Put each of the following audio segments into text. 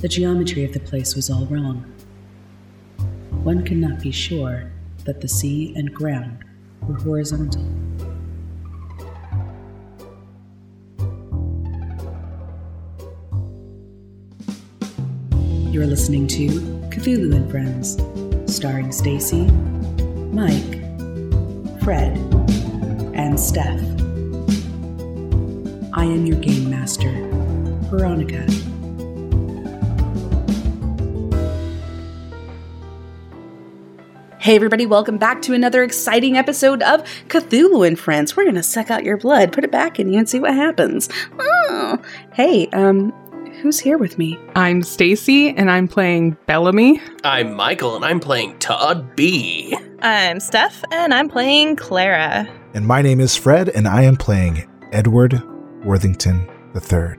The geometry of the place was all wrong. One could not be sure that the sea and ground were horizontal. You're listening to Cthulhu and Friends, starring Stacy, Mike, Fred, and Steph. I am your game master, Veronica. Hey everybody, welcome back to another exciting episode of Cthulhu and Friends. We're gonna suck out your blood, put it back in you, and see what happens. Oh, hey, who's here with me? I'm Stacy, and I'm playing Bellamy. I'm Michael, and I'm playing Todd B. I'm Steph, and I'm playing Clara. And my name is Fred, and I am playing Edward Worthington III.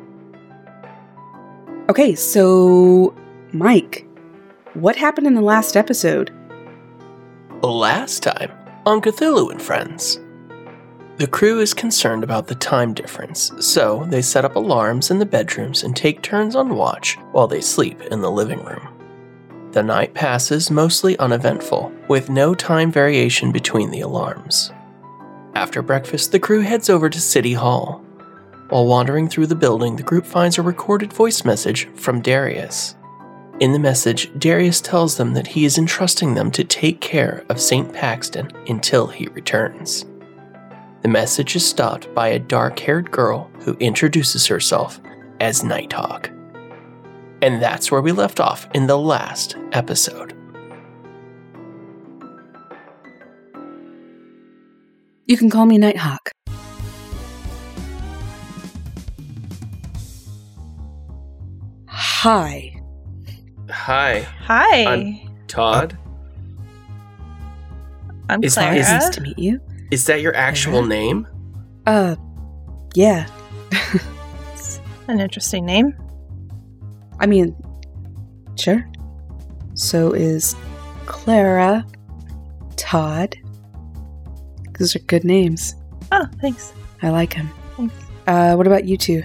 Okay, so, Mike, what happened in the last episode? Last time on Cthulhu and Friends, the crew is concerned about the time difference, so they set up alarms in the bedrooms and take turns on watch while they sleep in the living room. The night passes mostly uneventful, with no time variation between the alarms. After breakfast, the crew heads over to City Hall. While wandering through the building, the group finds a recorded voice message from Darius. In the message, Darius tells them that he is entrusting them to take care of St. Paxton until he returns. The message is stopped by a dark-haired girl who introduces herself as Nighthawk. And that's where we left off in the last episode. You can call me Nighthawk. Hi. Hi. Hi. I'm Todd. I'm Is Clara. that- Nice to meet you. Is that your actual name? Yeah. An interesting name. I mean, sure. So is Clara, Todd. Those are good names. Oh, thanks. I like them. Thanks. What about you two?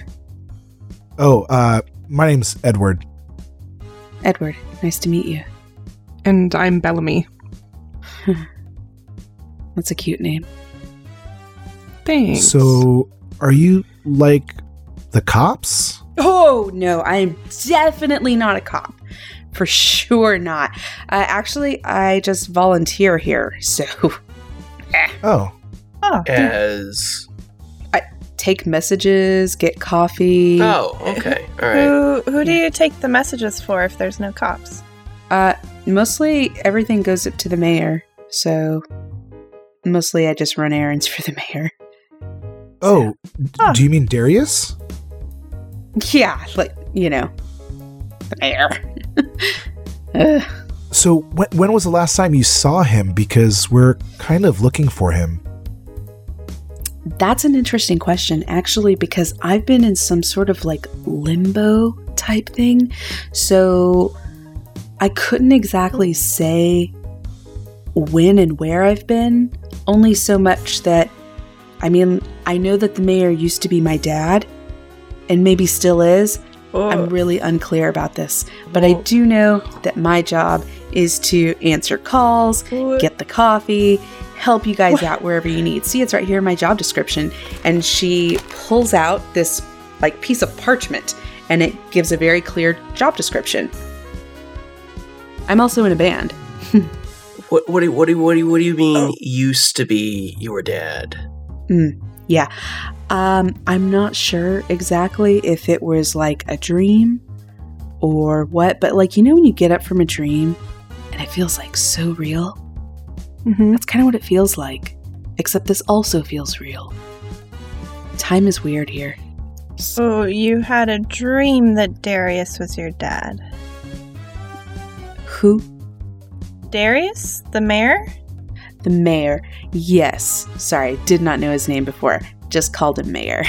My name's Edward. Edward, nice to meet you. And I'm Bellamy. That's a cute name. Thanks. So, are you like the cops? Oh, no, I'm definitely not a cop. For sure not. Actually, I just volunteer here, so... Oh, Oh, As... Take messages, get coffee. Oh, okay. All right. who do you take the messages for if there's no cops? Mostly everything goes up to the mayor, so... Mostly I just run errands for the mayor. oh, Oh. do you mean Darius? Yeah, like, you know, the mayor. Ugh. So, when was the last time you saw him? Because we're kind of looking for him. That's an interesting question, actually, because I've been in some sort of like limbo type thing. So I couldn't exactly say when and where I've been, only so much that, I mean, I know that the mayor used to be my dad, and maybe still is. I'm really unclear about this, but I do know that my job is to answer calls, get the coffee, help you guys out wherever you need. See, it's right here in my job description. And she pulls out this like piece of parchment, and it gives a very clear job description. I'm also in a band. What do you mean used to be your dad? Yeah. I'm not sure exactly if it was like a dream or what, but like, you know, when you get up from a dream and it feels like so real? Mm-hmm. That's kind of what it feels like, except this also feels real. Time is weird here. So you had a dream that Darius was your dad. Who? Darius? The mayor? The mayor. Yes. Sorry, did not know his name before. Just called him mayor.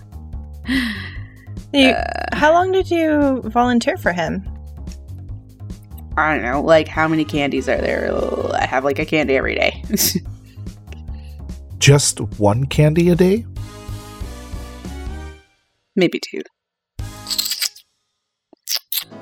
How long did you volunteer for him? I don't know, like how many candies are there? I have like a candy every day. Just one candy a day? Maybe two.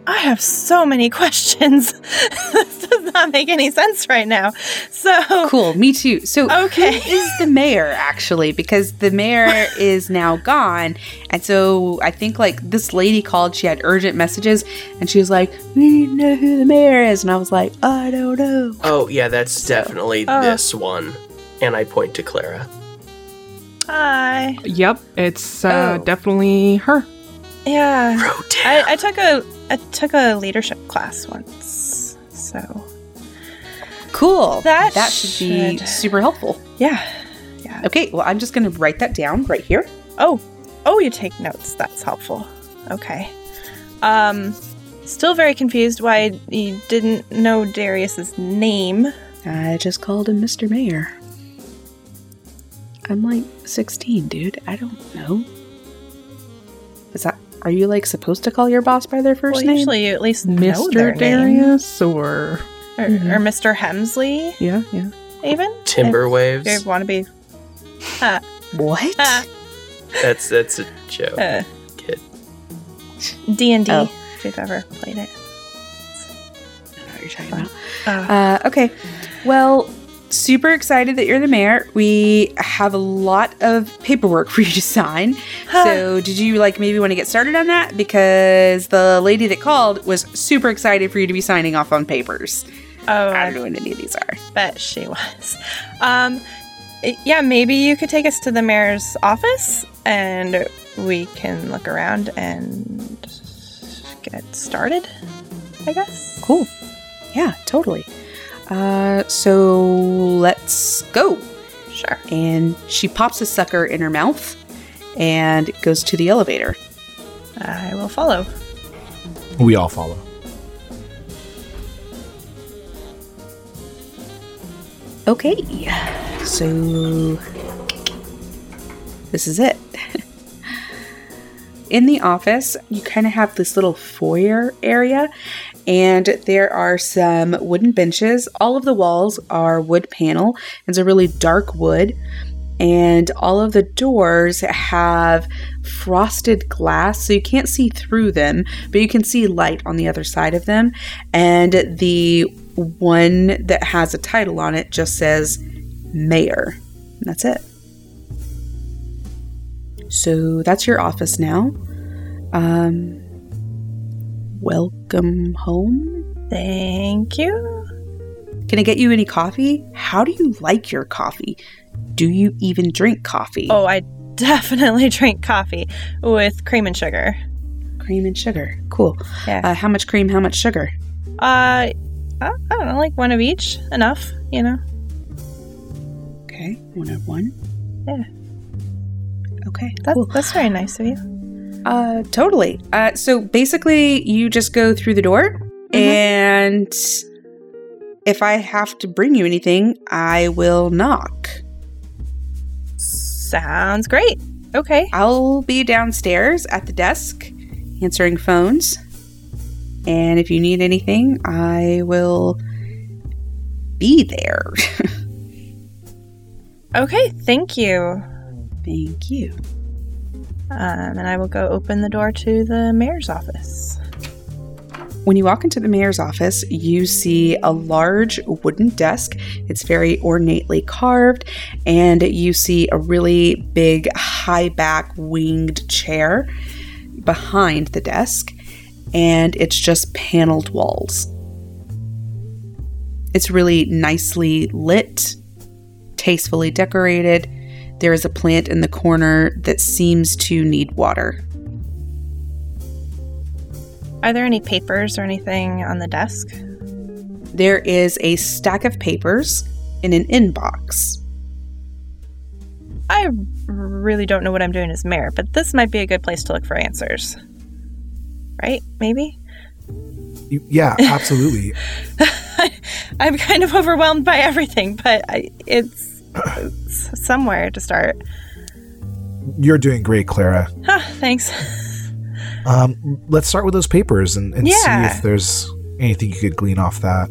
I have so many questions. This does not make any sense right now. So Cool, me too. So Okay. who is the mayor, actually? Because the mayor is now gone. And so I think, like, this lady called, she had urgent messages, and she was like, we need to know who the mayor is. And I was like, I don't know. Oh, yeah, that's definitely Oh. this one. And I point to Clara. Hi. Yep, it's Oh. definitely her. Yeah. Rodan. I took a leadership class once. So Cool. That should be should- super helpful. yeah. Okay, well, I'm just going to write that down right here. Oh, you take notes. That's helpful. Okay. Still very confused why you didn't know Darius's name. I just called him Mr. Mayor. I'm like 16, dude. I don't know. Are you like supposed to call your boss by their first Well, name? usually you at least know their Mr. name. Darius or Or Mr. Hemsley, yeah. even. Timberwaves. If you want to be. What? That's a joke. Kid. D&D, Oh. if you've ever played it. I don't know what you're talking about. Uh, Okay. Well, super excited that you're the mayor. We have a lot of paperwork for you to sign. So, did you like maybe want to get started on that? Because the lady that called was super excited for you to be signing off on papers. I don't know what any of these are. bet she was. Yeah, maybe you could take us to the mayor's office and we can look around and get started, I guess. Cool. Yeah, totally. So let's go. Sure. And she pops a sucker in her mouth and goes to the elevator. I will follow. We all follow. Okay, so this is it. In the office, you kind of have this little foyer area, and there are some wooden benches. All of the walls are wood panel. It's a really dark wood, and all of the doors have frosted glass, so you can't see through them, but you can see light on the other side of them. And the one that has a title on it just says Mayor. And that's it. So that's your office now. Welcome home. Thank you. Can I get you any coffee? How do you like your coffee? Do you even drink coffee? Oh, I definitely drink coffee with cream and sugar. Cream and sugar. Cool. Yeah. How much cream, how much sugar? I don't know, like one of each. Enough, you know? Okay, 101. Yeah. Okay, cool. That's very nice of you. Totally. So basically, you just go through the door, and if I have to bring you anything, I will knock. Sounds great. Okay. I'll be downstairs at the desk answering phones. And if you need anything, I will be there. Okay, thank you. Thank you. And I will go open the door to the mayor's office. When you walk into the mayor's office, you see a large wooden desk. It's very ornately carved, and you see a really big high-back winged chair behind the desk, and it's just paneled walls. It's really nicely lit, tastefully decorated. There is a plant in the corner that seems to need water. Are there any papers or anything on the desk? There is a stack of papers in an inbox. I really don't know what I'm doing as mayor, but this might be a good place to look for answers. Right? Maybe? Yeah, absolutely. I'm kind of overwhelmed by everything, but it's somewhere to start. You're doing great, Clara. Thanks. Let's start with those papers and see Yeah. if there's anything you could glean off that.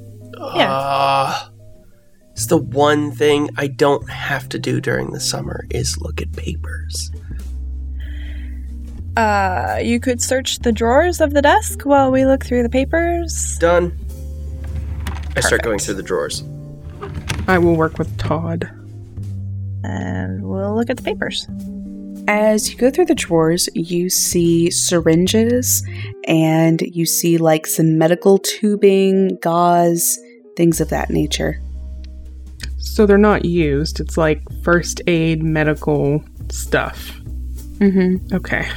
It's the one thing I don't have to do during the summer is look at papers. You could search the drawers of the desk while we look through the papers. Done. I start Perfect. going through the drawers. I will work with Todd. And we'll look at the papers. As you go through the drawers, you see syringes and you see like some medical tubing, gauze, things of that nature. So they're not used. It's like first aid medical stuff. Mm-hmm. Okay.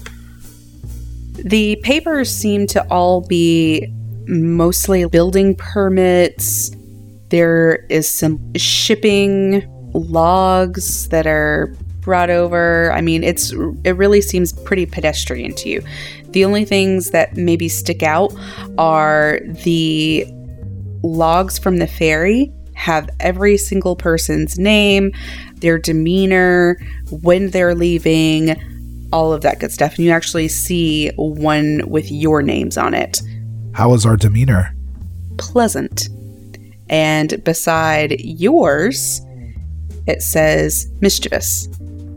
The papers seem to all be mostly building permits. There is some shipping logs that are brought over. I mean, it really seems pretty pedestrian to you. The only things that maybe stick out are the logs from the ferry have every single person's name, their demeanor, when they're leaving, all of that good stuff. And you actually see one with your names on it. How is our demeanor? Pleasant. And beside yours, it says mischievous.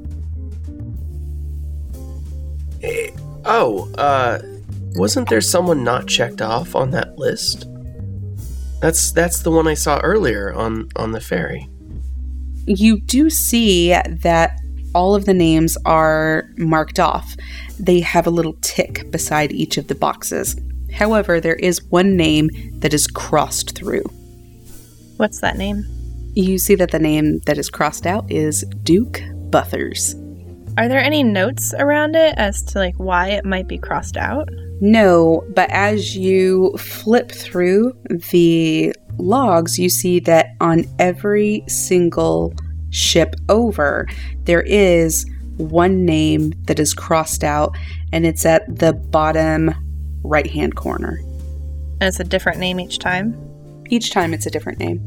Wasn't there someone not checked off on that list? That's the one I saw earlier on the ferry. You do see that all of the names are marked off. They have a little tick beside each of the boxes. However, there is one name that is crossed through. What's that name? You see that the name that is crossed out is Duke Buthers. Are there any notes around it as to like why it might be crossed out? No, but as you flip through the logs, you see that on every single ship over, there is one name that is crossed out, and it's at the bottom right-hand corner. And it's a different name each time? Each time it's a different name.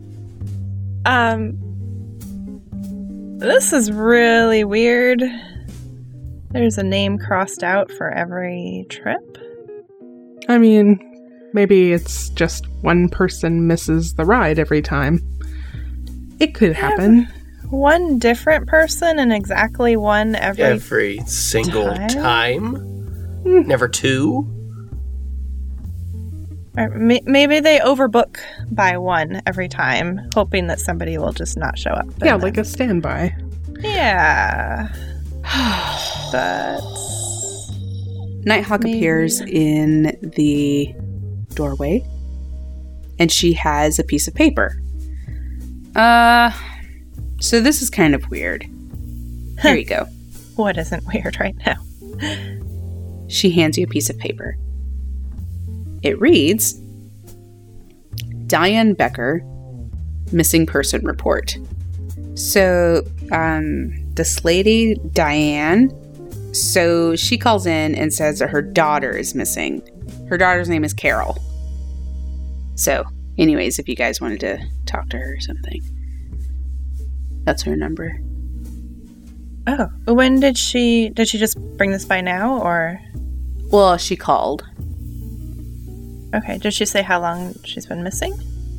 This is really weird. There's a name crossed out for every trip? I mean, maybe it's just one person misses the ride every time. It could happen. One different person and exactly one Every single time? Never two? Or maybe they overbook by one every time, hoping that somebody will just not show up. Yeah, like a standby. Yeah. But Nighthawk appears in the doorway, and she has a piece of paper. So this is kind of weird. Here you go. What isn't weird right now? She hands you a piece of paper. It reads, Diane Becker, missing person report. So, this lady, Diane, so she calls in and says that her daughter is missing. Her daughter's name is Carol. So, anyways, if you guys wanted to talk to her or something, that's her number. Oh, when did she just bring this by now, or? Well, she called. Okay, did she say how long she's been missing?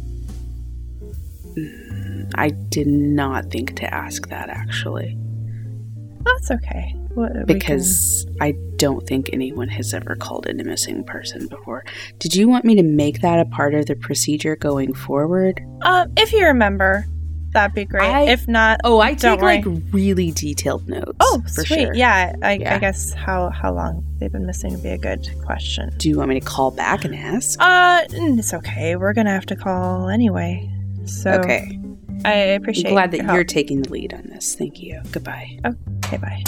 I did not think to ask that, actually. That's okay. Because I don't think anyone has ever called in a missing person before. Did you want me to make that a part of the procedure going forward? If you remember, that'd be great. If not, I don't take worry. like really detailed notes. Oh, for sweet. sure. Yeah, I guess how long they've been missing would be a good question. Do you want me to call back and ask? It's okay. We're gonna have to call anyway. So Okay. I appreciate. I'm glad that your you're help. taking the lead on this. Thank you. Goodbye. Okay, bye.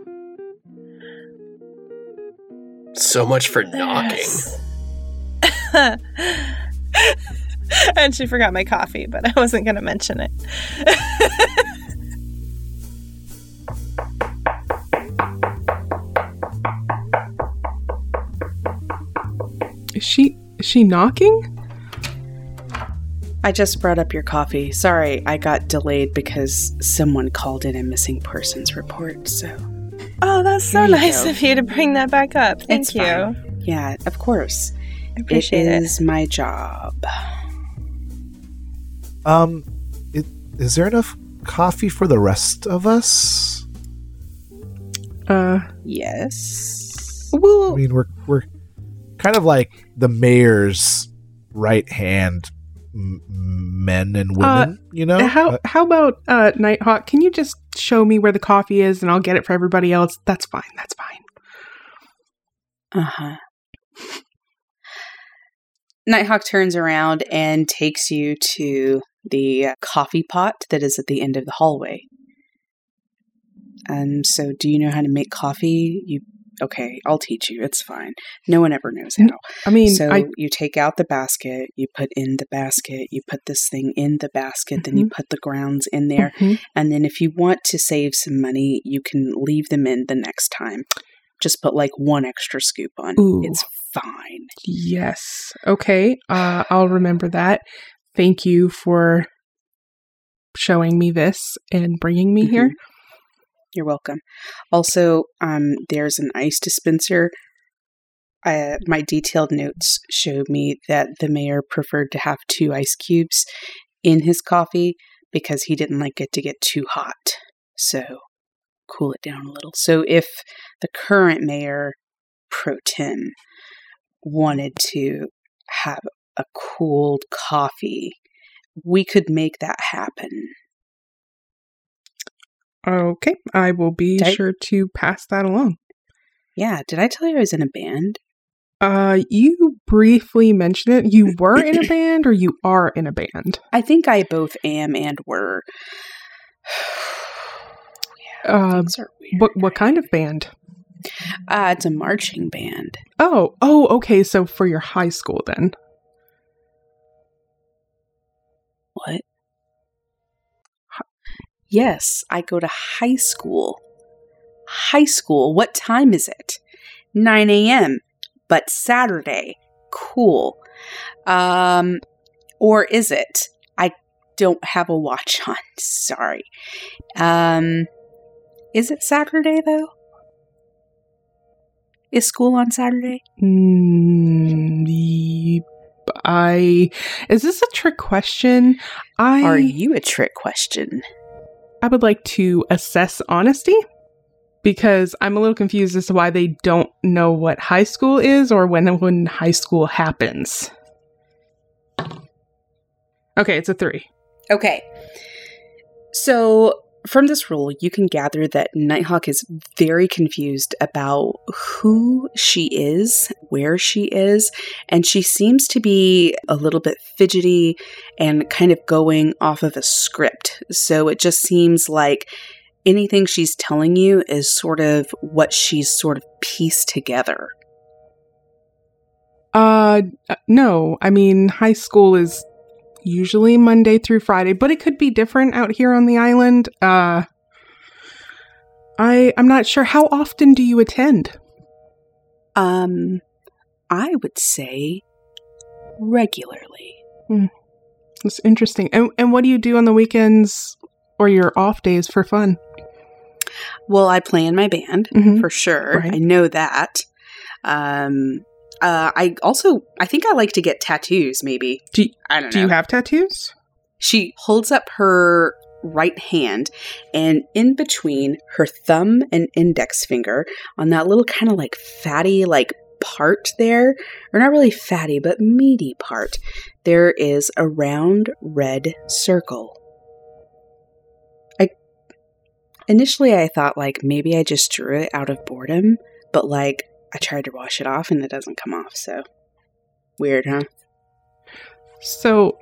So much for knocking. Yes. And she forgot my coffee, but I wasn't going to mention it. Is she knocking? I just brought up your coffee. Sorry, I got delayed because someone called in a missing persons report, so... Oh, that's so There you nice go. of you to bring that back up. Thank It's you. fine. Yeah, of course. I appreciate It it. is my job. Is there enough coffee for the rest of us? Yes. Well, I mean, we're kind of like the mayor's right hand men and women, you know? how about Nighthawk? Can you just show me where the coffee is, and I'll get it for everybody else? That's fine. That's fine. Uh-huh. Nighthawk turns around and takes you to the coffee pot that is at the end of the hallway. So do you know how to make coffee? Okay, I'll teach you. It's fine. No one ever knows how. I mean, you take out the basket, you put in the basket, you put this thing in the basket, then you put the grounds in there. And then if you want to save some money, you can leave them in the next time. Just put like one extra scoop on. Ooh. It's fine. Yes. Okay. I'll remember that. Thank you for showing me this and bringing me here. You're welcome. Also, there's an ice dispenser. My detailed notes showed me that the mayor preferred to have 2 ice cubes in his coffee because he didn't like it to get too hot. So, cool it down a little. So, if the current mayor, Pro Tem, wanted to have a cooled coffee, we could make that happen. Okay, I will be sure to pass that along. Yeah, did I tell you I was in a band? You briefly mentioned it. You were in a band, or you are in a band? I think I both am and were. Things are weird. What kind of band? It's a marching band. Oh, okay. So for your high school, then. What? Yes, I go to high school. High school. What time is it? 9 a.m. But Saturday. Cool. Or is it? I don't have a watch on. Sorry. Is it Saturday, though? Is school on Saturday? Is this a trick question? Are you a trick question? I would like to assess honesty, because I'm a little confused as to why they don't know what high school is or when high school happens. Okay, it's a 3. Okay. So from this rule, you can gather that Nighthawk is very confused about who she is, where she is, and she seems to be a little bit fidgety and kind of going off of a script. So it just seems like anything she's telling you is sort of what she's sort of pieced together. No. I mean, high school is usually Monday through Friday, but it could be different out here on the island. I'm not sure. How often do you attend? I would say regularly. That's interesting. And what do you do on the weekends or your off days for fun? Well, I play in my band, for sure. Right. I know that. I think I like to get tattoos, maybe. I don't know. Do you have tattoos? She holds up her right hand, and in between her thumb and index finger, on that little kind of like fatty like part there, or not really fatty, but meaty part, there is a round red circle. Initially I thought like maybe I just drew it out of boredom, but like I tried to wash it off and it doesn't come off, so weird, huh? So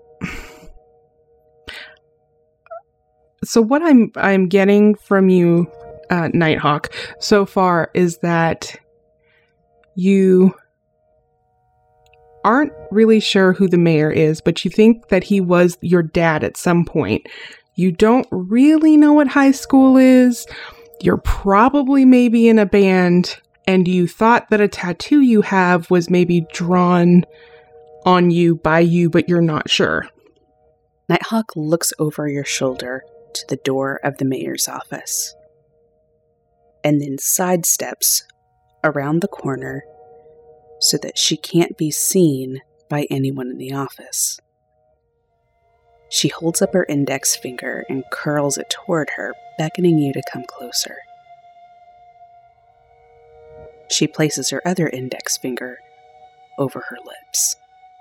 what I'm getting from you, Nighthawk, so far is that you aren't really sure who the mayor is, but you think that he was your dad at some point. You don't really know what high school is. You're probably maybe in a band, and you thought that a tattoo you have was maybe drawn on you by you, but you're not sure. Nighthawk looks over your shoulder to the door of the mayor's office, and then sidesteps around the corner so that she can't be seen by anyone in the office. She holds up her index finger and curls it toward her, beckoning you to come closer. She places her other index finger over her lips.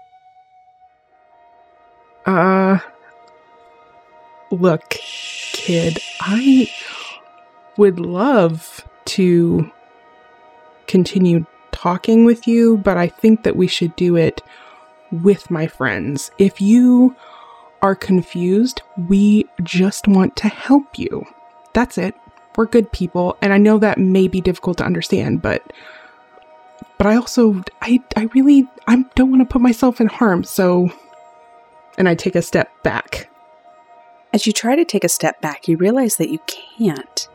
Look, kid, I would love to continue talking with you, but I think that we should do it with my friends. If you are confused, we just want to help you. That's it. We're good people, and I know that may be difficult to understand, but I also, I don't want to put myself in harm, so... And I take a step back. As you try to take a step back, you realize that you can't.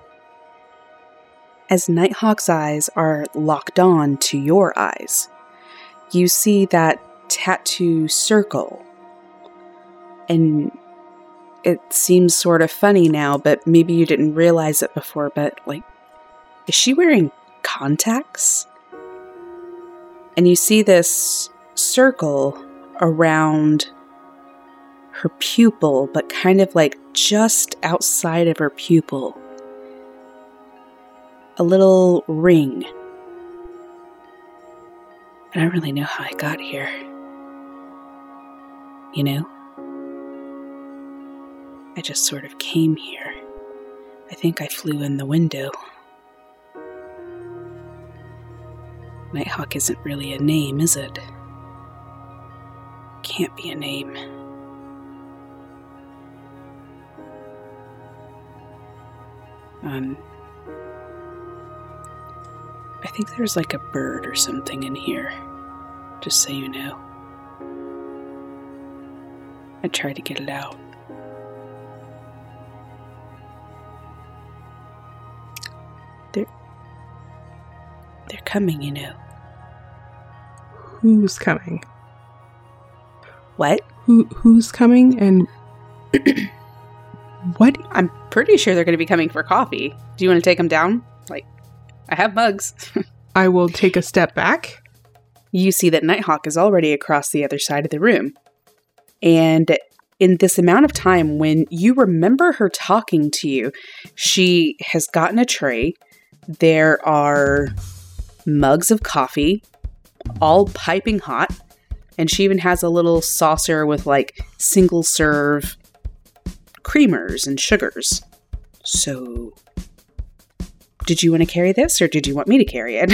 As Nighthawk's eyes are locked on to your eyes, you see that tattoo circle. And it seems sort of funny now, but maybe you didn't realize it before, but like, is she wearing contacts? And you see this circle around her pupil, but kind of like just outside of her pupil. A little ring. I don't really know how I got here. You know? I just sort of came here. I think I flew in the window. Nighthawk isn't really a name, is it? Can't be a name. I think there's like a bird or something in here, just so you know. I tried to get it out. They're coming, you know. Who's coming? What? Who's coming and what? I'm pretty sure they're going to be coming for coffee. Do you want to take them down? Like, I have mugs. I will take a step back. You see that Nighthawk is already across the other side of the room. And in this amount of time, when you remember her talking to you, she has gotten a tray. There are mugs of coffee, all piping hot. And she even has a little saucer with like single serve creamers and sugars. So, did you want to carry this or did you want me to carry it?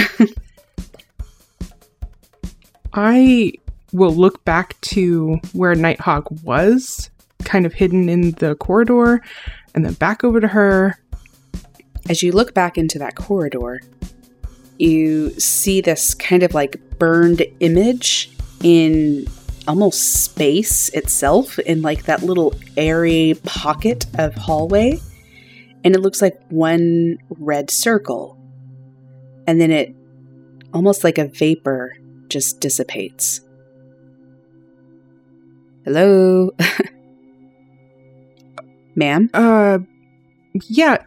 I will look back to where Nighthawk was, kind of hidden in the corridor, and then back over to her. As you look back into that corridor, you see this kind of like burned image in almost space itself, in like that little airy pocket of hallway. And it looks like one red circle. And then it, almost like a vapor, just dissipates. Hello? Ma'am? Yeah,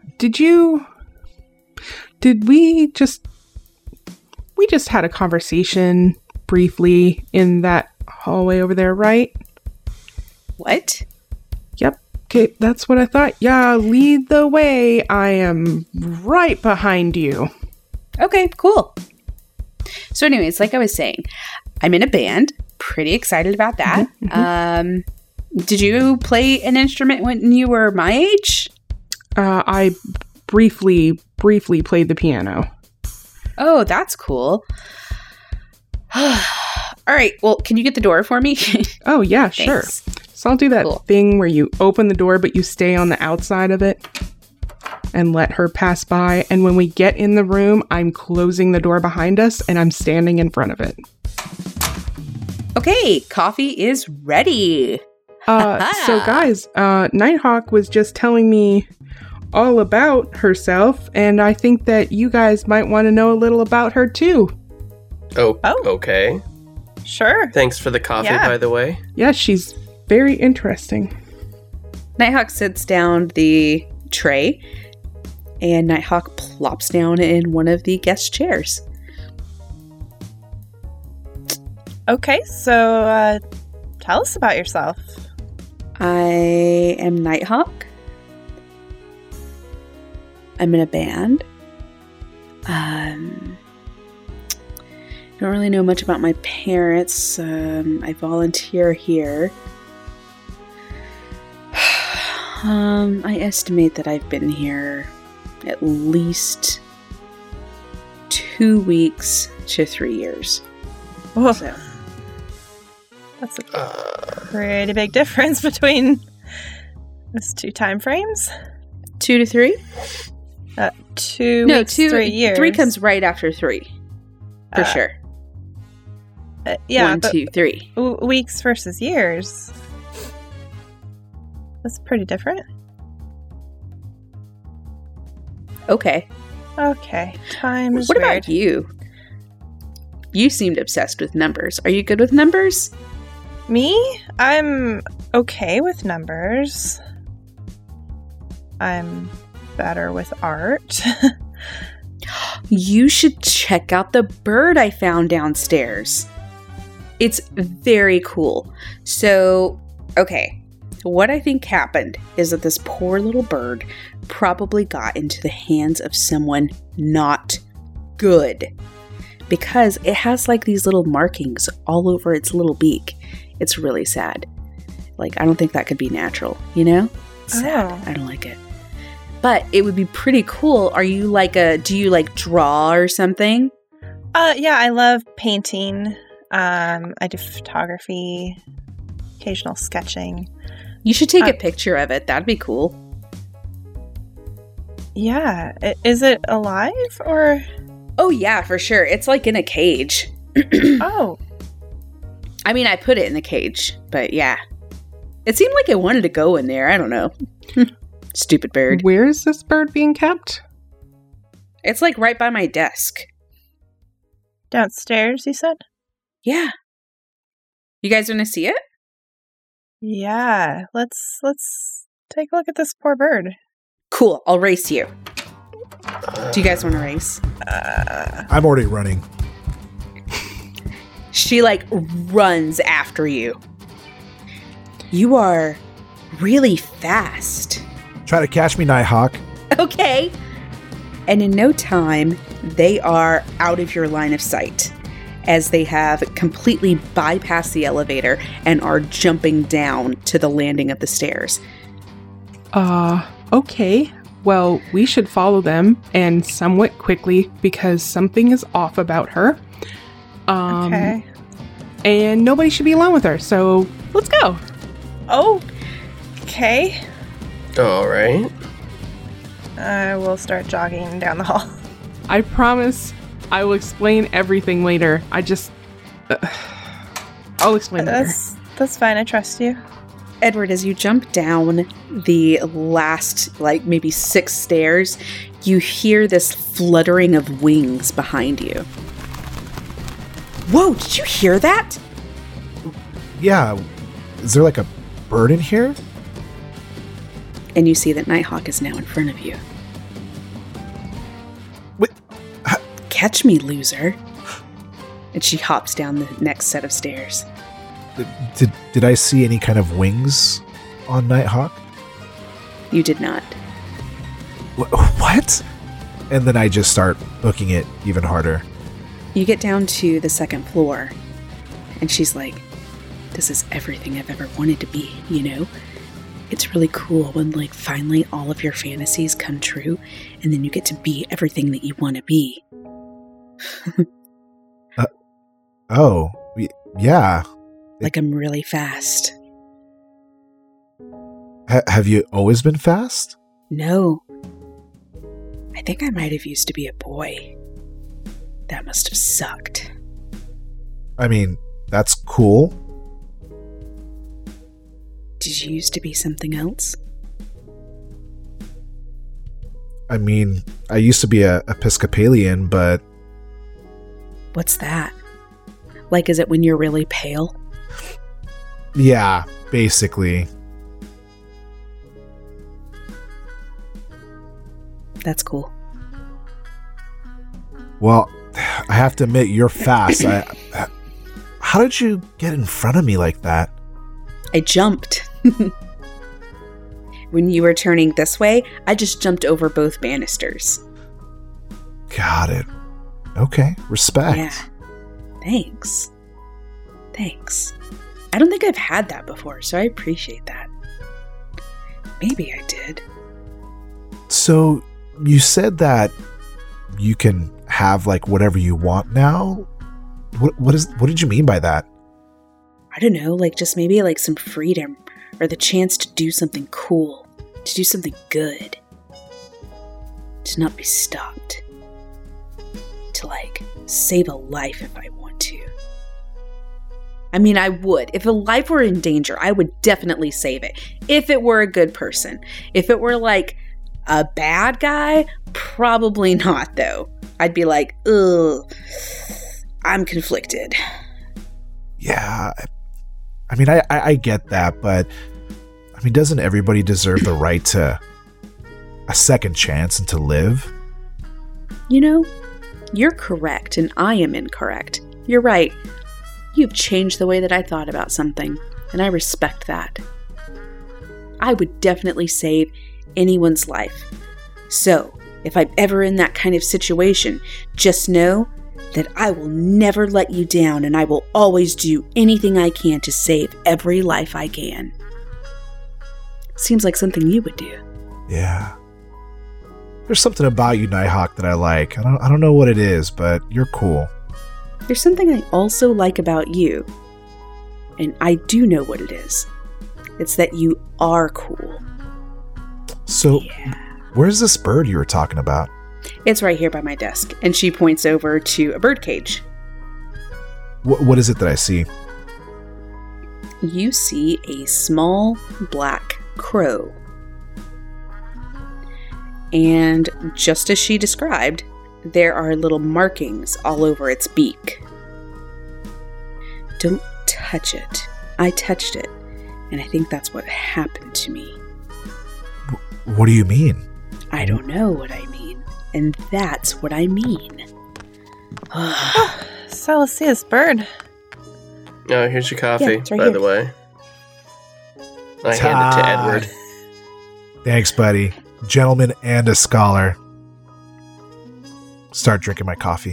we just had a conversation briefly in that hallway over there, right? What? Yep. Okay, that's what I thought. Yeah, lead the way. I am right behind you. Okay, cool. So anyways, like I was saying, I'm in a band. Pretty excited about that. Did you play an instrument when you were my age? I briefly played the piano. Oh, that's cool. All right, well, can you get the door for me? Oh, yeah, sure. So I'll do that thing where you open the door, but you stay on the outside of it and let her pass by. And when we get in the room, I'm closing the door behind us and I'm standing in front of it. Okay, coffee is ready. So guys, Nighthawk was just telling me all about herself, and I think that you guys might want to know a little about her too. Oh, okay. Sure. Thanks for the coffee, by the way. Yeah, she's very interesting. Nighthawk sits down the tray, and Nighthawk plops down in one of the guest chairs. Okay, so tell us about yourself. I am Nighthawk. I'm in a band. Don't really know much about my parents. I volunteer here. I estimate that I've been here at least 2 weeks to 3 years. Oh, So, that's a pretty big difference between those two time frames. 2 to 3? 2 weeks, 3 years. 3 comes right after 3. For Uh, sure. Yeah, 1, but 2, 3. weeks versus years. That's pretty different. Okay. Okay, time is What weird. about you? You seemed obsessed with numbers. Are you good with numbers? Me? I'm okay with numbers. I'm better with art. You should check out the bird I found downstairs. It's very cool. So, okay. What I think happened is that this poor little bird probably got into the hands of someone not good. Because it has like these little markings all over its little beak. It's really sad. Like, I don't think that could be natural, you know? Sad. Oh. I don't like it. But it would be pretty cool. Are you like do you like draw or something? Yeah, I love painting. I do photography, occasional sketching. You should take a picture of it. That'd be cool. Yeah. Is it alive or? Oh, yeah, for sure. It's like in a cage. Oh. I mean, I put it in the cage, but yeah. It seemed like it wanted to go in there. I don't know. Stupid bird. Where is this bird being kept? It's like right by my desk. Downstairs, you said? Yeah. You guys want to see it? Yeah. Let's take a look at this poor bird. Cool. I'll race you. Do you guys want to race? I'm already running. She like runs after you. You are really fast. Try to catch me, Nighthawk. Okay. And in no time, they are out of your line of sight as they have completely bypassed the elevator and are jumping down to the landing of the stairs. Okay. Well, we should follow them and somewhat quickly because something is off about her. Okay. And nobody should be alone with her, so let's go. Oh. Okay. All right. I will start jogging down the hall. I promise I will explain everything later. I'll explain later. That's fine. I trust you. Edward, as you jump down the last, like maybe 6 stairs, you hear this fluttering of wings behind you. Whoa, did you hear that? Yeah. Is there like a bird in here? And you see that Nighthawk is now in front of you. Wait. Catch me, loser. And she hops down the next set of stairs. Did I see any kind of wings on Nighthawk? You did not. What? And then I just start booking it even harder. You get down to the 2nd floor, and she's like, this is everything I've ever wanted to be, you know? It's really cool when, like, finally all of your fantasies come true, and then you get to be everything that you want to be. Oh, yeah. Like, I'm really fast. Have you always been fast? No. I think I might have used to be a boy. That must have sucked. I mean, that's cool. Did you used to be something else? I mean, I used to be a Episcopalian, but What's that? Like, is it when you're really pale? yeah, basically. That's cool. Well, I have to admit, you're fast. How did you get in front of me like that? I jumped. When you were turning this way, I just jumped over both banisters. Got it. Okay, respect. Yeah. Thanks. I don't think I've had that before, so I appreciate that. Maybe I did. So, you said that you can have, like, whatever you want now? What did you mean by that? I don't know, like, just maybe, like, some freedom, or the chance to do something cool, to do something good. To not be stopped. To, like, save a life if I want to. I mean, I would. If a life were in danger, I would definitely save it. If it were a good person. If it were, like, a bad guy, probably not, though. I'd be like, ugh, I'm conflicted. Yeah, I mean, I get that, but, I mean, doesn't everybody deserve the right to a second chance and to live? You know, you're correct, and I am incorrect. You're right. You've changed the way that I thought about something, and I respect that. I would definitely save anyone's life. So, if I'm ever in that kind of situation, just know that I will never let you down, and I will always do anything I can to save every life I can. Seems like something you would do. Yeah. There's something about you, Nighthawk, that I like. I don't know what it is, but you're cool. There's something I also like about you, and I do know what it is. It's that you are cool. So, Yeah. Where's this bird you were talking about? It's right here by my desk, and she points over to a birdcage. What is it that I see? You see a small black crow. And just as she described, there are little markings all over its beak. Don't touch it. I touched it, and I think that's what happened to me. What do you mean? I don't know what I mean, and that's what I mean. So let's see this bird. Oh, here's your coffee, Yeah, it's right by here. the way. I hand it to Edward. Thanks, buddy. Gentleman and a scholar. Start drinking my coffee.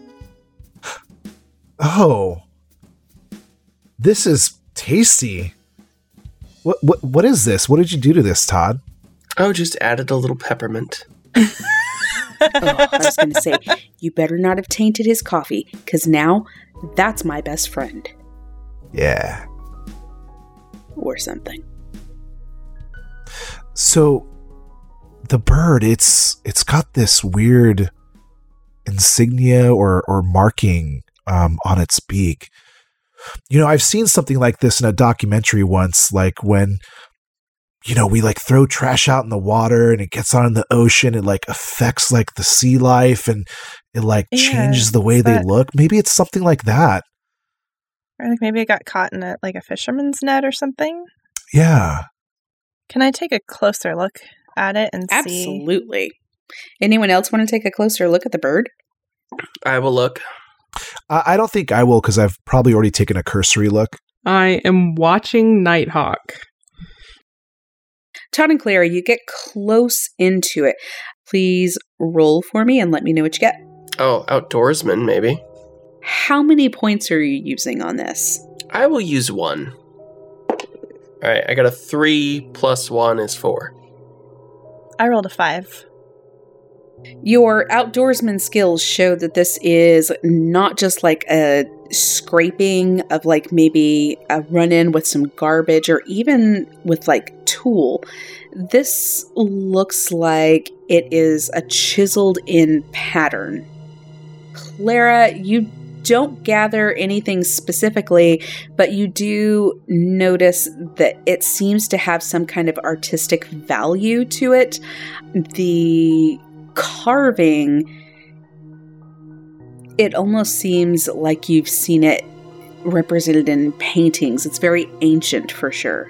Oh. This is tasty. What is this? What did you do to this, Todd? Oh, just added a little peppermint. Oh, I was going to say, you better not have tainted his coffee, because now that's my best friend. Yeah. Or something. So, the bird, it's got this weird insignia or marking on its beak. You know, I've seen something like this in a documentary once, like when, you know, we like throw trash out in the water and it gets on in the ocean, it like affects like the sea life and it like changes the way they look. Maybe it's something like that. Or like maybe it got caught in a fisherman's net or something. Yeah. Can I take a closer look at it and see? Absolutely. Anyone else want to take a closer look at the bird? I will look. I don't think I will because I've probably already taken a cursory look. I am watching Nighthawk. Todd and Clara, you get close into it. Please roll for me and let me know what you get. Oh, outdoorsman, maybe. How many points are you using on this? I will use 1. All right, I got a 3 plus 1 is 4. I rolled a 5. Your outdoorsman skills show that this is not just like a scraping of like maybe a run-in with some garbage or even with like tool. This looks like it is a chiseled in pattern. Clara, you don't gather anything specifically, but you do notice that it seems to have some kind of artistic value to it. The carving, it almost seems like you've seen it represented in paintings. It's very ancient for sure.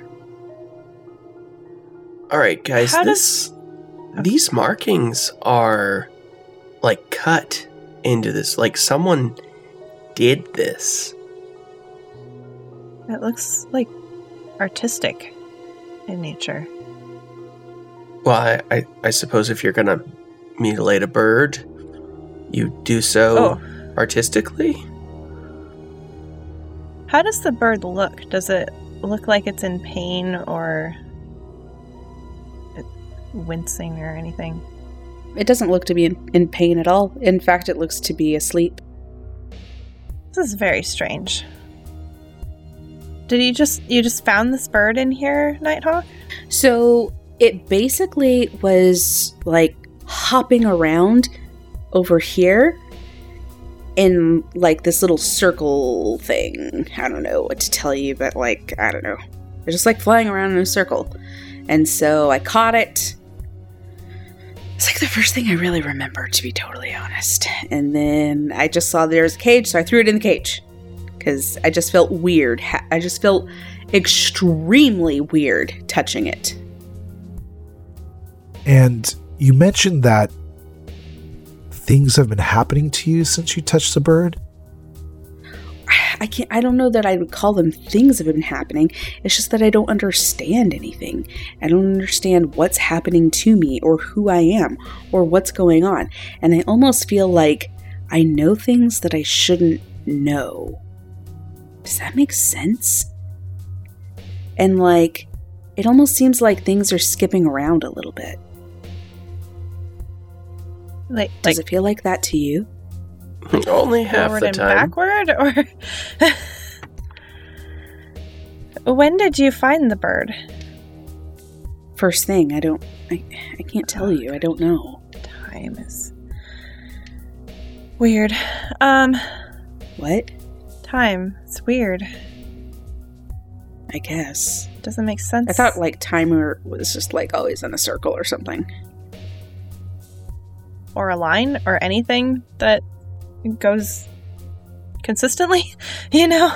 All right, guys, these markings are like cut into this. Like someone did this. It looks like artistic in nature. Well, I suppose if you're gonna mutilate a bird, you do so artistically? How does the bird look? Does it look like it's in pain or wincing or anything? It doesn't look to be in pain at all. In fact, it looks to be asleep. This is very strange. Did you just found this bird in here, Nighthawk? So it basically was like hopping around over here in like this little circle thing. I don't know what to tell you, but like, I don't know. They're just like flying around in a circle. And so I caught it. It's like the first thing I really remember, to be totally honest. And then I just saw there's a cage, so I threw it in the cage. Because I just felt weird. I just felt extremely weird touching it. And you mentioned that things have been happening to you since you touched the bird? I don't know that I would call them things that have been happening. It's just that I don't understand anything. I don't understand what's happening to me or who I am or what's going on. And I almost feel like I know things that I shouldn't know. Does that make sense? And like, it almost seems like things are skipping around a little bit. Does it feel like that to you? Only half forward the and time. backward, or when did you find the bird? First thing, I can't tell you. I don't know. Time is weird. What? Time. It's weird. I guess. Doesn't make sense. I thought like timer was just like always in a circle or something. Or a line or anything that goes consistently, you know?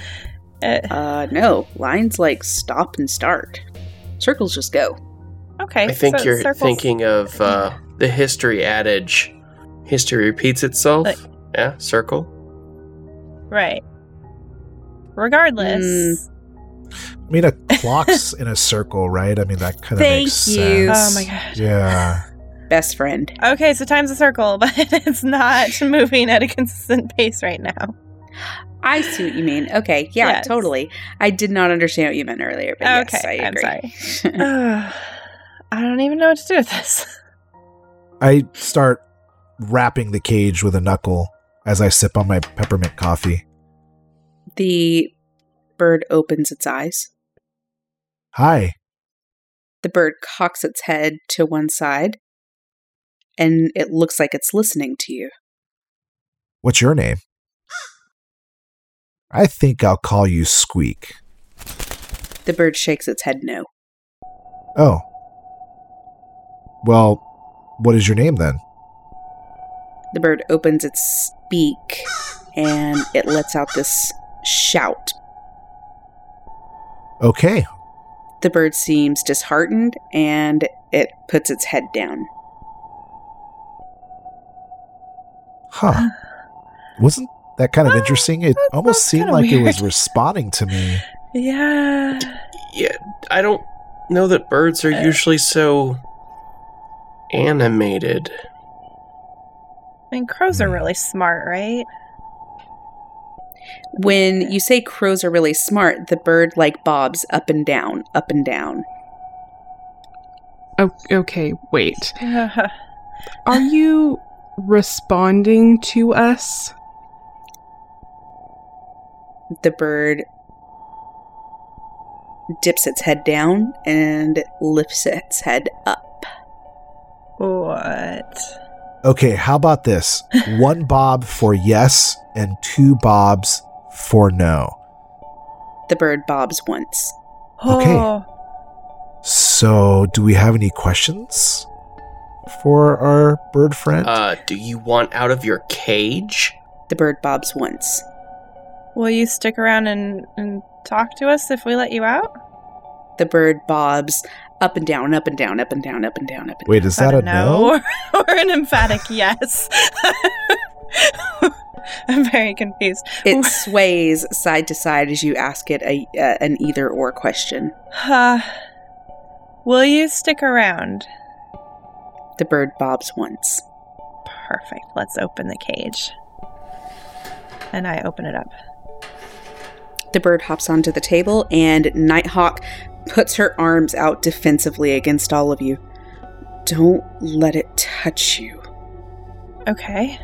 No. Lines like stop and start. Circles just go. Okay. I think so you're circles. thinking of the history adage, history repeats itself. Yeah, circle. Right. Regardless. I mean, a clock's in a circle, right? I mean, that kind of Thank makes you. sense. Oh my god. Yeah. Best friend. Okay, so time's a circle, but it's not moving at a consistent pace right now. I see what you mean. Okay, yeah, Yes. totally. I did not understand what you meant earlier, but yes, Okay, I I'm agree. sorry. I don't even know what to do with this. I start wrapping the cage with a knuckle as I sip on my peppermint coffee. The bird opens its eyes. Hi. The bird cocks its head to one side, and it looks like it's listening to you. What's your name? I think I'll call you Squeak. The bird shakes its head no. Oh. Well, what is your name then? The bird opens its beak, and it lets out this shout. Okay. The bird seems disheartened, and it puts its head down. Huh. Wasn't that kind of interesting? It almost seemed kinda like it was weird. responding to me. Yeah. Yeah, I don't know that birds are usually so animated. I mean, crows are really smart, right? When you say crows are really smart, the bird like bobs up and down, up and down. Oh, okay, wait. Are you responding to us? The bird dips its head down and lifts its head up. What? Okay, how about this? 1 bob for yes and 2 bobs for no. The bird bobs once. Okay. Oh, So, do we have any questions for our bird friend? Do you want out of your cage? The bird bobs once. will you stick around and talk to us if we let you out? The bird bobs up and down, up and down, up and down, up and down, up and Wait, is that a no? or an emphatic yes? I'm very confused. It sways side to side as you ask it an either-or question. Will you stick around? The bird bobs once. Perfect. Let's open the cage. And I open it up. The bird hops onto the table, and Nighthawk puts her arms out defensively against all of you. Don't let it touch you. Okay.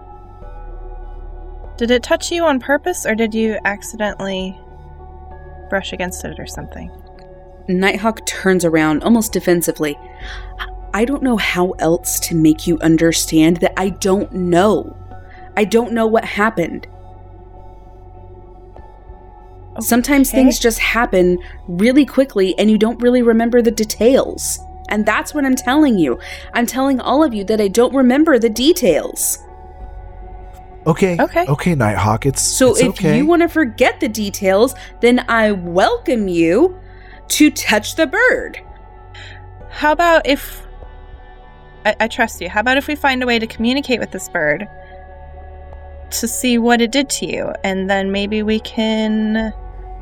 Did it touch you on purpose, or did you accidentally brush against it or something? Nighthawk turns around almost defensively. I don't know how else to make you understand that I don't know. I don't know what happened. Okay. Sometimes things just happen really quickly and you don't really remember the details. And that's what I'm telling you. I'm telling all of you that I don't remember the details. Okay, Nighthawk, it's if okay. you want to forget the details, then I welcome you to touch the bird. How about if... I trust you. How about if we find a way to communicate with this bird to see what it did to you, and then maybe we can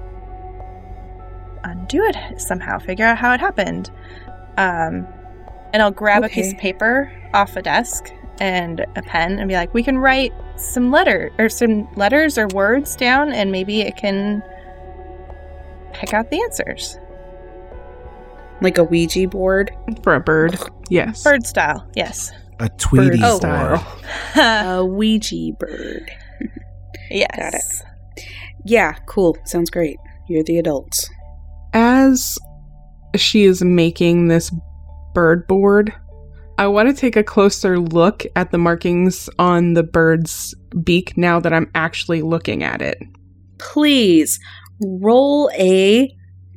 undo it somehow, figure out how it happened. And I'll grab a piece of paper off a desk and a pen and be like, we can write some letters or words down, and maybe it can pick out the answers. Like a Ouija board? For a bird, yes. Bird style, yes. A Tweety bird style. A Ouija bird. Yes. Got it. Yeah, cool. Sounds great. You're the adults. As she is making this bird board, I want to take a closer look at the markings on the bird's beak now that I'm actually looking at it. Please roll a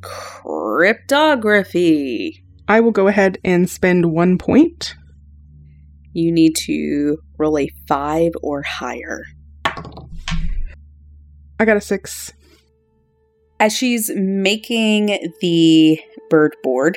cryptography. I will go ahead and spend 1 point. You need to roll a 5 or higher. I got a 6. As she's making the bird board,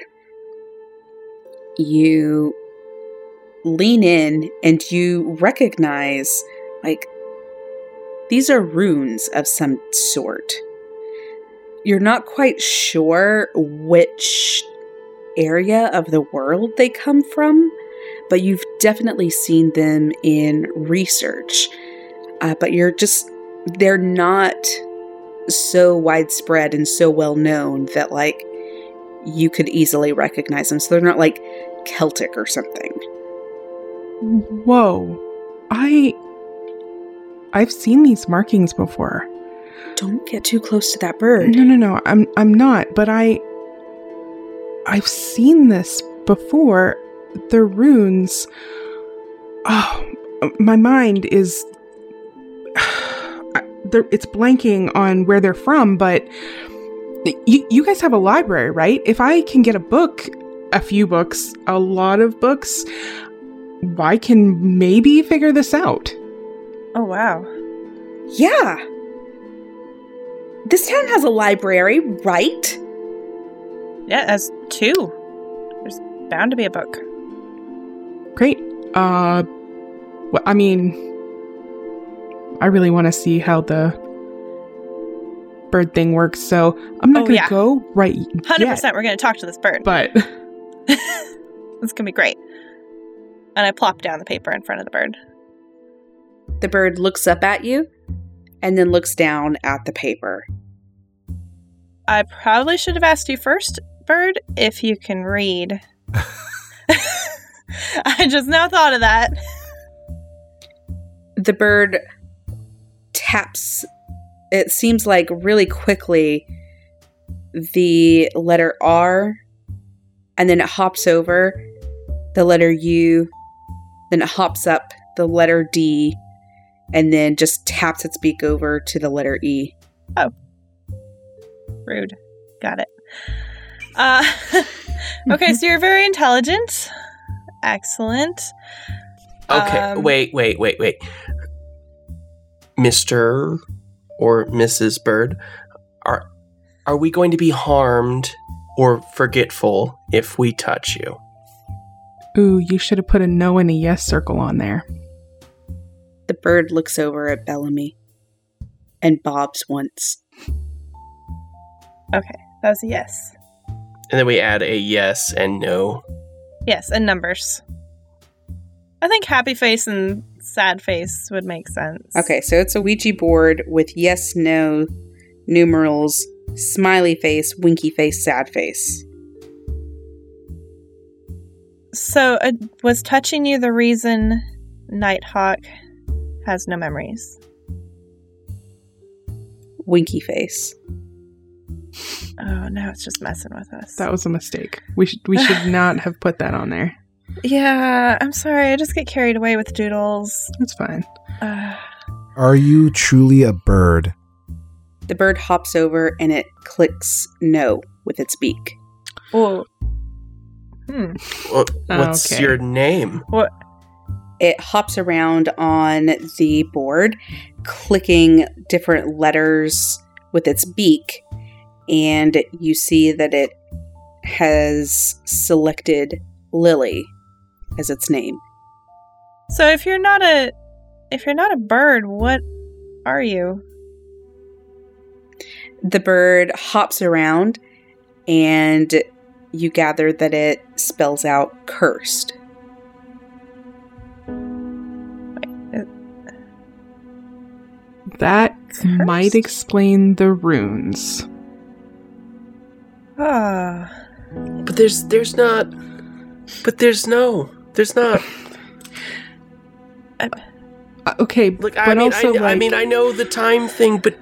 you lean in and you recognize, like, these are runes of some sort. You're not quite sure which area of the world they come from, but you've definitely seen them in research. But they're not so widespread and so well known that, like, you could easily recognize them. So they're not like Celtic or something. Whoa. I've seen these markings before. Don't get too close to that bird. No. I'm not, but I've seen this before. The runes. Oh, my mind is it's blanking on where they're from, but you guys have a library, right? If I can get a book, a few books, a lot of books, I can maybe figure this out. Oh, wow. Yeah. This town has a library, right? Yeah, it has 2. There's bound to be a book. Great. I really want to see how the bird thing works, so I'm not going to go right 100% yet, we're going to talk to this bird. but It's going to be great. And I plop down the paper in front of the bird. The bird looks up at you and then looks down at the paper. I probably should have asked you first, bird, if you can read. I just now thought of that. The bird taps, it seems like really quickly, the letter R, and then it hops over the letter U, then it hops up the letter D, and then just taps its beak over to the letter E. Oh. Rude. Got it. Okay, so you're very intelligent. Excellent. Okay, wait. Mr. or Mrs. Bird, are we going to be harmed or forgetful if we touch you? Ooh, you should have put a no and a yes circle on there. The bird looks over at Bellamy and bobs once. Okay, that was a yes. And then we add a yes and no. Yes, and numbers. I think happy face and sad face would make sense. Okay, so it's a Ouija board with yes, no, numerals, smiley face, winky face, sad face. So, was touching you the reason Nighthawk has no memories? Winky face. Oh, now it's just messing with us. That was a mistake. We should not have put that on there. Yeah, I'm sorry. I just get carried away with doodles. It's fine. Are you truly a bird? The bird hops over and it clicks no with its beak. Oh. What's Okay. your name? What? It hops around on the board, clicking different letters with its beak, and you see that it has selected Lily as its name. So if you're not a bird, what are you? The bird hops around, and you gather that it spells out cursed. That Cursed? might explain the runes. Ah. But there's not. Okay, Like but I mean, also I mean, I know the time thing, but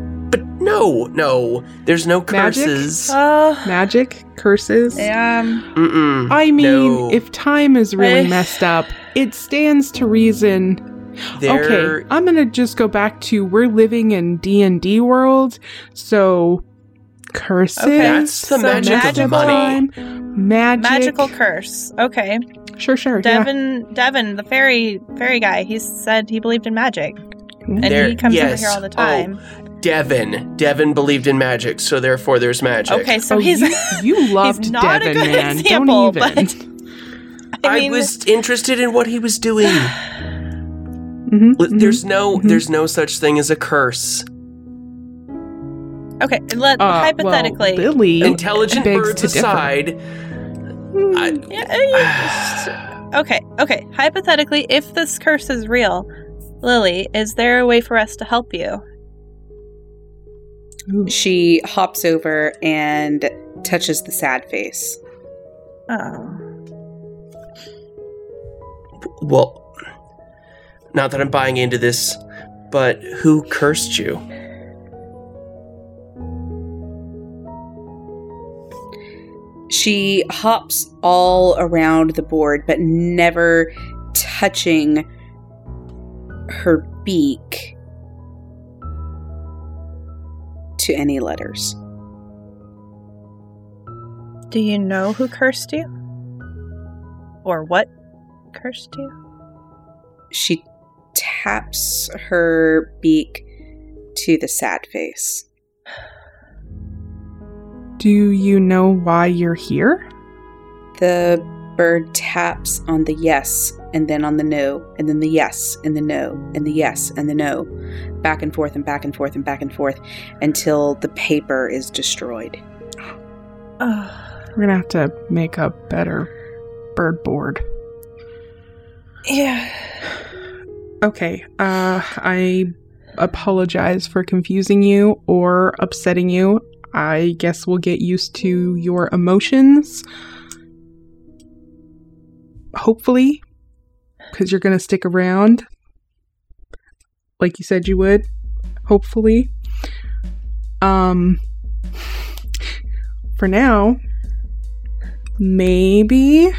no, there's no Magic? curses. magic, curses. Mm-mm. I mean, No. if time is really Eh. messed up, it stands to reason. There- Okay, I'm gonna just go back to we're living in D&D world, so curses. Okay, that's the so magic of magical- money. Magic. Magical curse. Okay. Sure, yeah. Devin, the fairy guy, he said he believed in magic. And There- he comes over yes. here all the time. Devin believed in magic, so therefore there's magic. Okay, so Oh, he's you loved he's not Devin, a good man. example, Don't even. but I I mean, was interested in what he was doing. Mhm, There's no such thing as a curse. okay, hypothetically. well, Billy Intelligent begs birds to differ. aside, Okay. Hypothetically, if this curse is real, Lily, is there a way for us to help you? She hops over and touches the sad face. Oh. well, not that I'm buying into this, but who cursed you? She hops all around the board, but never touching her beak to any letters. Do you know who cursed you? Or what cursed you? She taps her beak to the sad face. Do you know why you're here? The bird taps on the yes and then on the no, and then the yes and the no, and the yes and the no, back and forth and back and forth and back and forth until the paper is destroyed. Oh, We're gonna have to make a better bird board. yeah. Okay, I apologize for confusing you or upsetting you. I guess we'll get used to your emotions. Hopefully, because you're going to stick around. Like you said you would. Hopefully. For now, maybe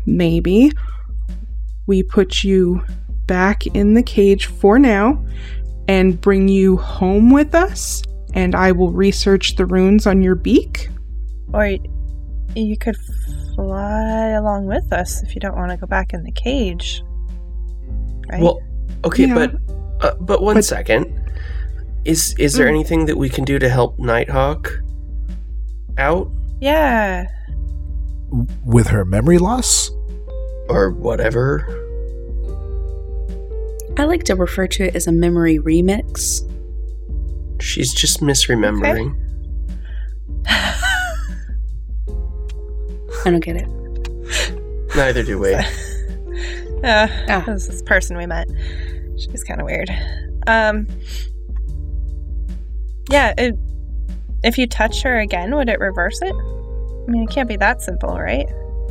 we put you back in the cage for now and bring you home with us, and I will research the runes on your beak. Or you could fly along with us if you don't want to go back in the cage. Right? Well, okay, Yeah. but one second. Is there anything that we can do to help Nighthawk out yeah. With her memory loss? or whatever? I like to refer to it as a memory remix. She's just misremembering. I don't get it. Neither do we. This person we met. She's kind of weird. If you touch her again, would it reverse it? I mean, it can't be that simple, right?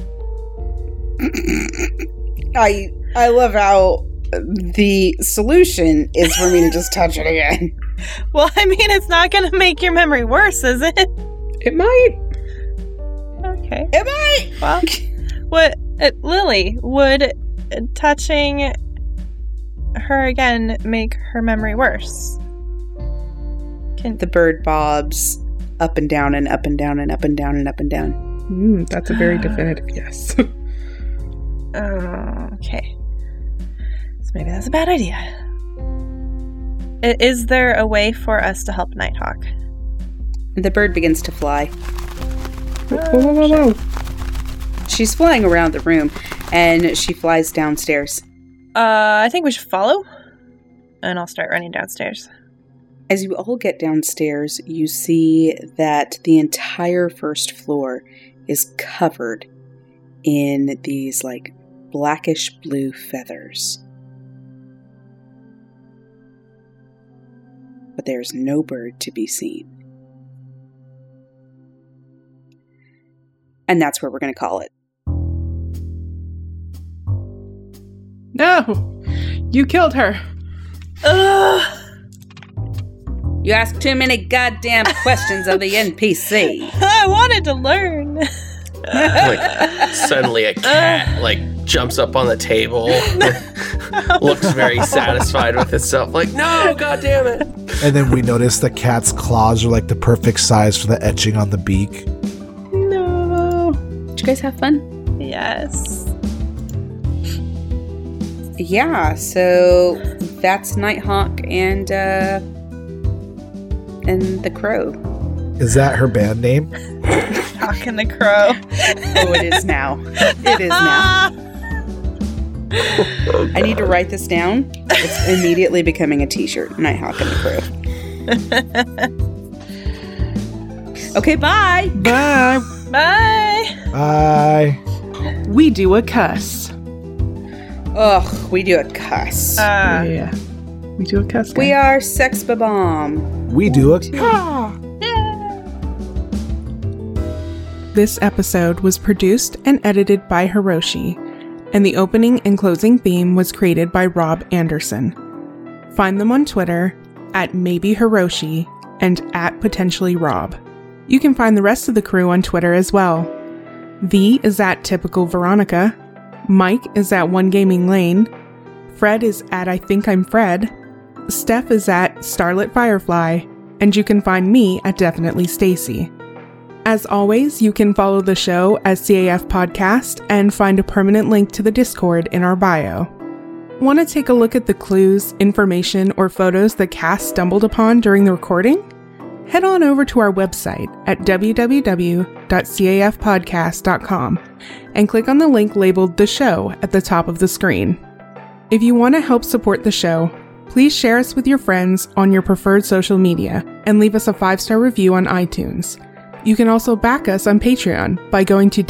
I love how the solution is for me to just touch it again. Well, I mean, it's not going to make your memory worse, is it? It might. Okay. It might. Well, Lily, would touching her again make her memory worse? The bird bobs up and down and up and down and up and down and up and down. That's a very definitive yes. Okay. So maybe that's a bad idea. Is there a way for us to help Nighthawk? The bird begins to fly. Whoa. She's flying around the room, and she flies downstairs. I think we should follow, and I'll start running downstairs. As you all get downstairs, you see that the entire first floor is covered in these, like, blackish blue feathers. But there's no bird to be seen. And that's where we're going to call it. No! You killed her! Ugh! You ask too many goddamn questions of the NPC. I wanted to learn. Like, suddenly a cat, jumps up on the table, looks very satisfied with itself, like, no, god damn it. And then we notice the cat's claws are like the perfect size for the etching on the beak. No. Did you guys have fun? Yes. Yeah, so that's Nighthawk and the Crow. Is that her band name? Hawk and the Crow. Oh, it is now. It is now. I need to write this down. It's immediately becoming a t-shirt. Nighthawk and the Crow. Okay, bye. Bye. Bye. Bye. We do a cuss. Ugh, we do a cuss. Yeah. We do a cuss. We are Sex Ba-Bomb. We do a This episode was produced and edited by Hiroshi, and the opening and closing theme was created by Rob Anderson. Find them on Twitter at @maybehiroshi and @potentiallyrob. You can find the rest of the crew on Twitter as well. V is @typicalveronica, Mike is @OneGamingLane, Fred is @IThinkI'mFred, Steph is @StarletFirefly, and you can find me @DefinitelyStacy. As always, you can follow the show as CAF Podcast and find a permanent link to the Discord in our bio. Want to take a look at the clues, information, or photos the cast stumbled upon during the recording? Head on over to our website at www.cafpodcast.com and click on the link labeled The Show at the top of the screen. If you want to help support the show, please share us with your friends on your preferred social media and leave us a 5-star review on iTunes. You can also back us on Patreon by going to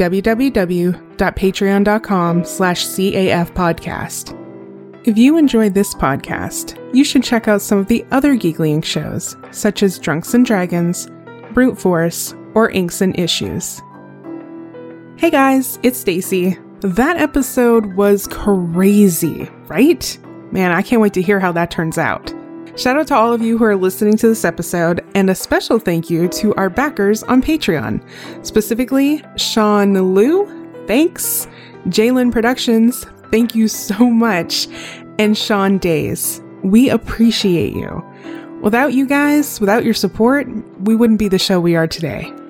www.patreon.com/cafpodcast. If you enjoyed this podcast, you should check out some of the other Geekly Inc. shows, such as Drunks and Dragons, Brute Force, or Inks and Issues. Hey guys, it's Stacy. That episode was crazy, right? Man, I can't wait to hear how that turns out. Shout out to all of you who are listening to this episode, and a special thank you to our backers on Patreon, specifically Sean Liu, thanks, Jalen Productions, thank you so much, and Sean Days. We appreciate you. Without you guys, without your support, we wouldn't be the show we are today.